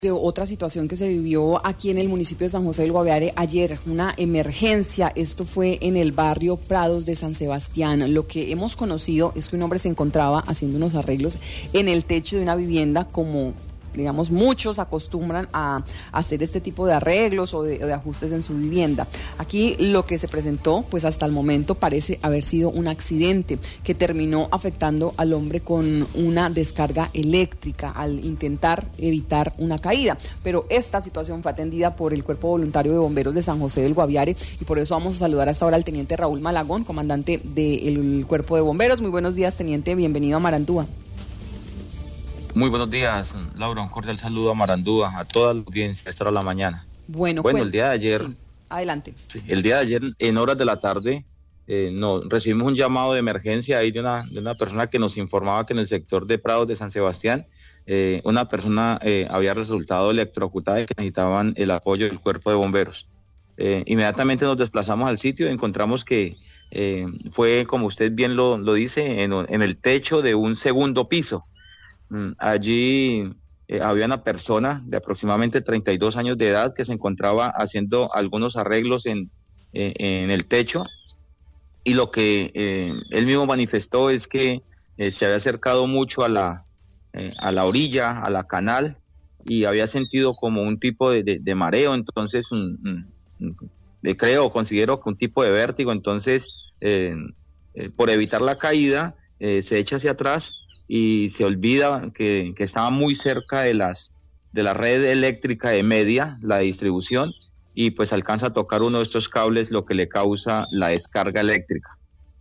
De otra situación que se vivió aquí en el municipio de San José del Guaviare ayer, una emergencia. Esto fue en el barrio Prados de San Sebastián. Lo que hemos conocido es que un hombre se encontraba haciendo unos arreglos en el techo de una vivienda, como digamos muchos acostumbran a hacer este tipo de arreglos o de ajustes en su vivienda. Aquí lo que se presentó, pues hasta el momento parece haber sido un accidente que terminó afectando al hombre con una descarga eléctrica al intentar evitar una caída. Pero esta situación fue atendida por el Cuerpo Voluntario de Bomberos de San José del Guaviare y por eso vamos a saludar hasta ahora al teniente Raúl Malagón, comandante del Cuerpo de Bomberos. Muy buenos días, teniente, bienvenido a Marandúa. Muy buenos días, Laura, un cordial saludo a Marandúa, a toda la audiencia a esta hora de la mañana. Bueno, el día de ayer... Sí, adelante. El día de ayer, en horas de la tarde, recibimos un llamado de emergencia ahí de una persona que nos informaba que en el sector de Prados de San Sebastián, una persona había resultado electrocutada y que necesitaban el apoyo del Cuerpo de Bomberos. Inmediatamente nos desplazamos al sitio y encontramos que fue, como usted bien lo dice, en el techo de un segundo piso. Allí había una persona de aproximadamente 32 años de edad que se encontraba haciendo algunos arreglos en el techo, y lo que él mismo manifestó es que se había acercado mucho a la orilla, a la canal, y había sentido como un tipo de mareo. Entonces considero que un tipo de vértigo. Entonces por evitar la caída se echa hacia atrás y se olvida que estaba muy cerca de la red eléctrica de media, la distribución, y pues alcanza a tocar uno de estos cables, lo que le causa la descarga eléctrica.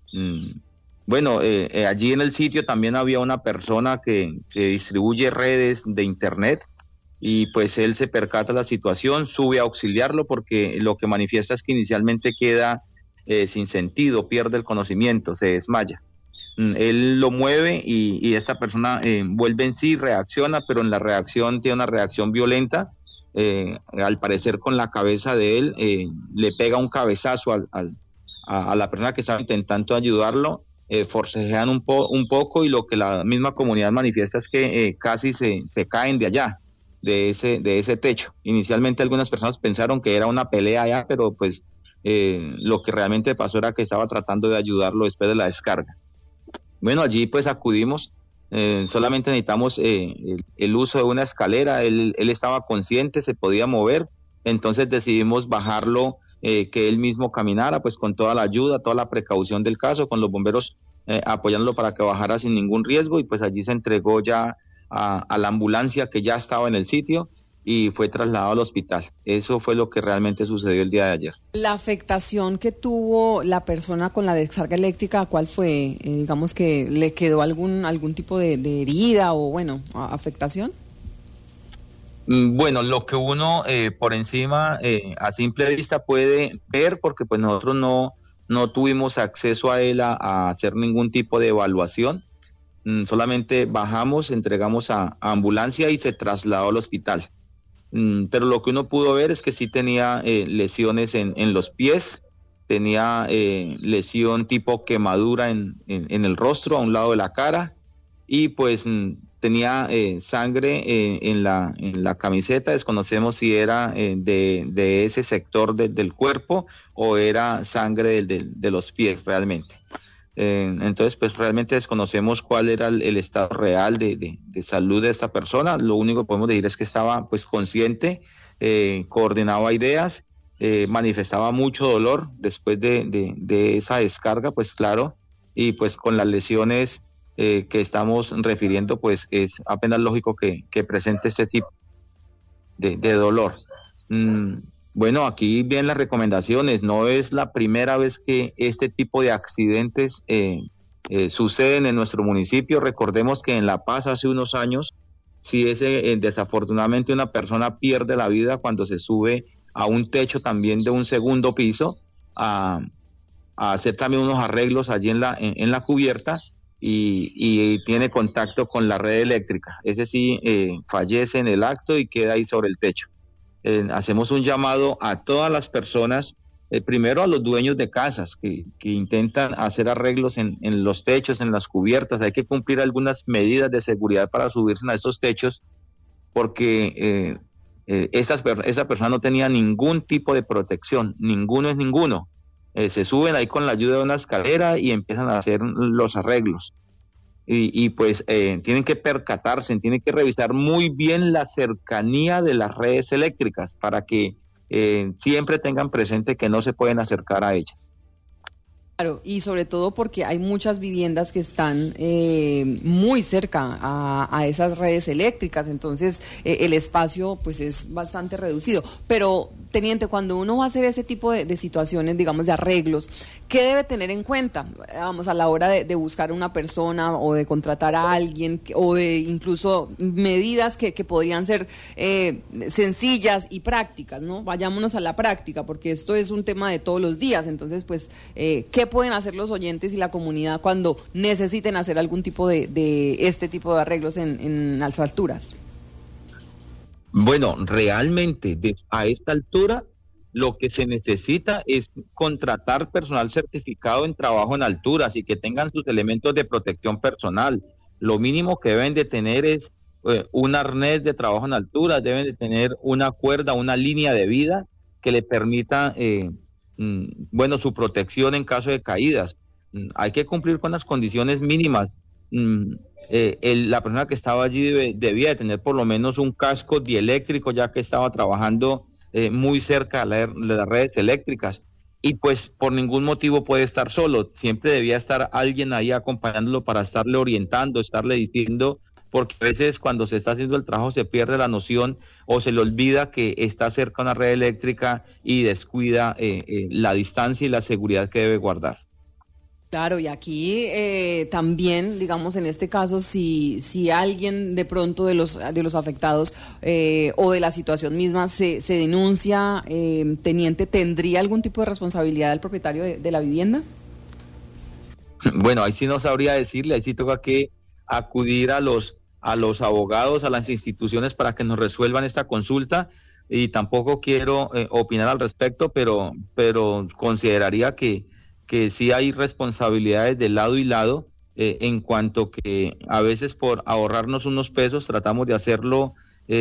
Allí en el sitio también había una persona que distribuye redes de internet, y pues él se percata de la situación, sube a auxiliarlo, porque lo que manifiesta es que inicialmente queda sin sentido, pierde el conocimiento, se desmaya. Él lo mueve y esta persona vuelve en sí, reacciona, pero en la reacción tiene una reacción violenta. Al parecer con la cabeza de él le pega un cabezazo a la persona que estaba intentando ayudarlo. Forcejean un poco, y lo que la misma comunidad manifiesta es que casi se caen de allá, de ese techo. Inicialmente algunas personas pensaron que era una pelea allá, pero pues lo que realmente pasó era que estaba tratando de ayudarlo después de la descarga. Bueno, allí pues acudimos, solamente necesitamos el uso de una escalera. Él estaba consciente, se podía mover, entonces decidimos bajarlo, que él mismo caminara, pues con toda la ayuda, toda la precaución del caso, con los bomberos apoyándolo para que bajara sin ningún riesgo, y pues allí se entregó ya a la ambulancia que ya estaba en el sitio y fue trasladado al hospital. Eso fue lo que realmente sucedió el día de ayer. La afectación que tuvo la persona con la descarga eléctrica, ¿cuál fue? Digamos que le quedó algún tipo de herida o afectación. Bueno, lo que uno por encima a simple vista puede ver, porque pues nosotros no tuvimos acceso a él a hacer ningún tipo de evaluación. Solamente bajamos, entregamos a ambulancia y se trasladó al hospital. Pero lo que uno pudo ver es que sí tenía lesiones en los pies, tenía lesión tipo quemadura en el rostro, a un lado de la cara, y pues tenía sangre en la camiseta. Desconocemos si era de ese sector del cuerpo o era sangre de los pies realmente. Entonces pues realmente desconocemos cuál era el estado real de salud de esta persona. Lo único que podemos decir es que estaba pues consciente, coordinaba ideas, manifestaba mucho dolor después de esa descarga, pues claro, y pues con las lesiones que estamos refiriendo, pues es apenas lógico que presente este tipo de dolor. Bueno, aquí vienen las recomendaciones. No es la primera vez que este tipo de accidentes suceden en nuestro municipio. Recordemos que en La Paz hace unos años, si desafortunadamente una persona pierde la vida cuando se sube a un techo también de un segundo piso a hacer también unos arreglos allí en la cubierta, y tiene contacto con la red eléctrica. Ese sí fallece en el acto y queda ahí sobre el techo. Hacemos un llamado a todas las personas, primero a los dueños de casas que intentan hacer arreglos en los techos, en las cubiertas. Hay que cumplir algunas medidas de seguridad para subirse a estos techos, porque esa persona no tenía ningún tipo de protección, ninguno es ninguno. Se suben ahí con la ayuda de una escalera y empiezan a hacer los arreglos. Y pues tienen que percatarse, tienen que revisar muy bien la cercanía de las redes eléctricas para que siempre tengan presente que no se pueden acercar a ellas. Claro, y sobre todo porque hay muchas viviendas que están muy cerca a esas redes eléctricas, entonces el espacio pues es bastante reducido. Pero, teniente, cuando uno va a hacer ese tipo de situaciones, digamos, de arreglos, ¿qué debe tener en cuenta? Vamos, a la hora de buscar a una persona o de contratar a alguien, o de incluso medidas que podrían ser sencillas y prácticas, ¿no? Vayámonos a la práctica, porque esto es un tema de todos los días, entonces pues, ¿qué pueden hacer los oyentes y la comunidad cuando necesiten hacer algún tipo de este tipo de arreglos en las alturas? Bueno, realmente a esta altura lo que se necesita es contratar personal certificado en trabajo en alturas y que tengan sus elementos de protección personal. Lo mínimo que deben de tener es un arnés de trabajo en alturas, deben de tener una cuerda, una línea de vida que le permita su protección en caso de caídas. Hay que cumplir con las condiciones mínimas. La persona que estaba allí debía de tener por lo menos un casco dieléctrico, ya que estaba trabajando muy cerca de las redes eléctricas, y pues por ningún motivo puede estar solo, siempre debía estar alguien ahí acompañándolo para estarle orientando, estarle diciendo, porque a veces cuando se está haciendo el trabajo se pierde la noción o se le olvida que está cerca de una red eléctrica y descuida la distancia y la seguridad que debe guardar. Claro, y aquí también, digamos, en este caso, si alguien de pronto de los afectados o de la situación misma se denuncia, teniente, ¿tendría algún tipo de responsabilidad el propietario de la vivienda? Bueno, ahí sí no sabría decirle, ahí sí toca que acudir a los abogados, a las instituciones para que nos resuelvan esta consulta, y tampoco quiero opinar al respecto, pero consideraría que sí hay responsabilidades de lado y lado, en cuanto que a veces por ahorrarnos unos pesos tratamos de hacerlo,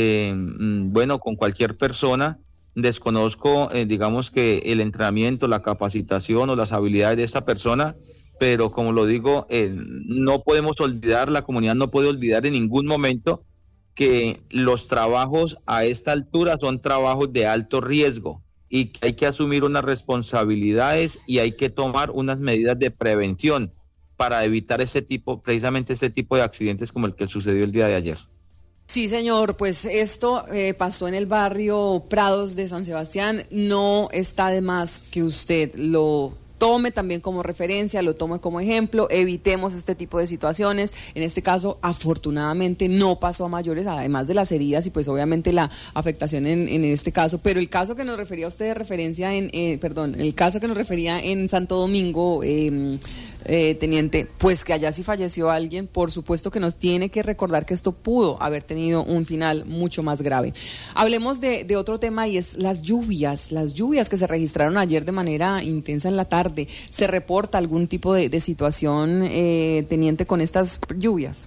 con cualquier persona. Desconozco, digamos que el entrenamiento, la capacitación o las habilidades de esta persona, pero como lo digo, no podemos olvidar, la comunidad no puede olvidar en ningún momento que los trabajos a esta altura son trabajos de alto riesgo, y que hay que asumir unas responsabilidades y hay que tomar unas medidas de prevención para evitar precisamente este tipo de accidentes como el que sucedió el día de ayer. Sí, señor, pues esto pasó en el barrio Prados de San Sebastián. No está de más que usted lo tome también como referencia, lo tome como ejemplo, evitemos este tipo de situaciones. En este caso, afortunadamente, no pasó a mayores, además de las heridas y pues obviamente la afectación en este caso, pero el caso que nos refería usted de referencia el caso que nos refería en Santo Domingo, teniente, pues que allá sí falleció alguien, por supuesto que nos tiene que recordar que esto pudo haber tenido un final mucho más grave. Hablemos de otro tema, y es las lluvias que se registraron ayer de manera intensa en la tarde. ¿Se reporta algún tipo de situación, teniente, con estas lluvias?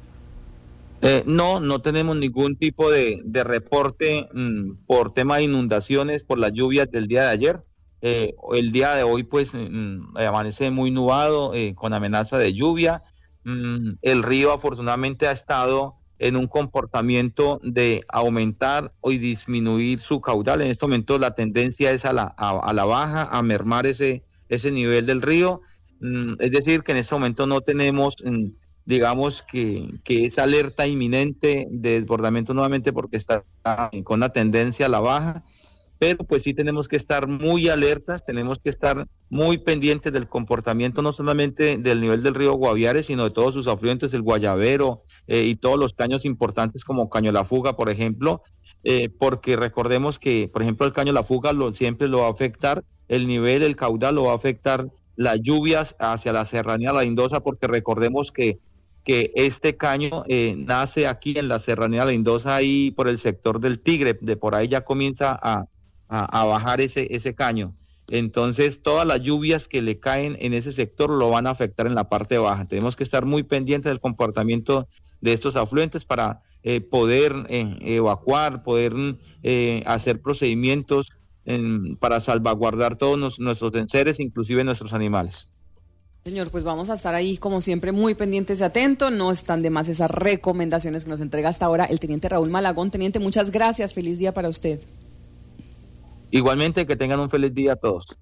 No tenemos ningún tipo de reporte por tema de inundaciones por las lluvias del día de ayer. El día de hoy pues amanece muy nublado, con amenaza de lluvia. El río afortunadamente ha estado en un comportamiento de aumentar y disminuir su caudal. En este momento la tendencia es a la baja, a mermar ese nivel del río. Es decir, que en este momento no tenemos, digamos que esa alerta inminente de desbordamiento nuevamente, porque está con una tendencia a la baja, pero pues sí tenemos que estar muy alertas, tenemos que estar muy pendientes del comportamiento no solamente del nivel del río Guaviare, sino de todos sus afluentes, el Guayabero y todos los caños importantes como Caño La Fuga, por ejemplo, porque recordemos que, por ejemplo, el Caño La Fuga siempre lo va a afectar el nivel, el caudal, lo va a afectar las lluvias hacia la serranía La Lindosa, porque recordemos que este caño nace aquí en la serranía La Lindosa, ahí por el sector del Tigre, de por ahí ya comienza a bajar ese caño. Entonces todas las lluvias que le caen en ese sector lo van a afectar en la parte baja. Tenemos que estar muy pendientes del comportamiento de estos afluentes para poder evacuar, poder hacer procedimientos para salvaguardar todos nuestros enseres, inclusive nuestros animales. Señor, pues vamos a estar ahí como siempre muy pendientes y atentos. No están de más esas recomendaciones que nos entrega hasta ahora el teniente Raúl Malagón. Teniente, muchas gracias. Feliz día para usted. Igualmente, que tengan un feliz día a todos.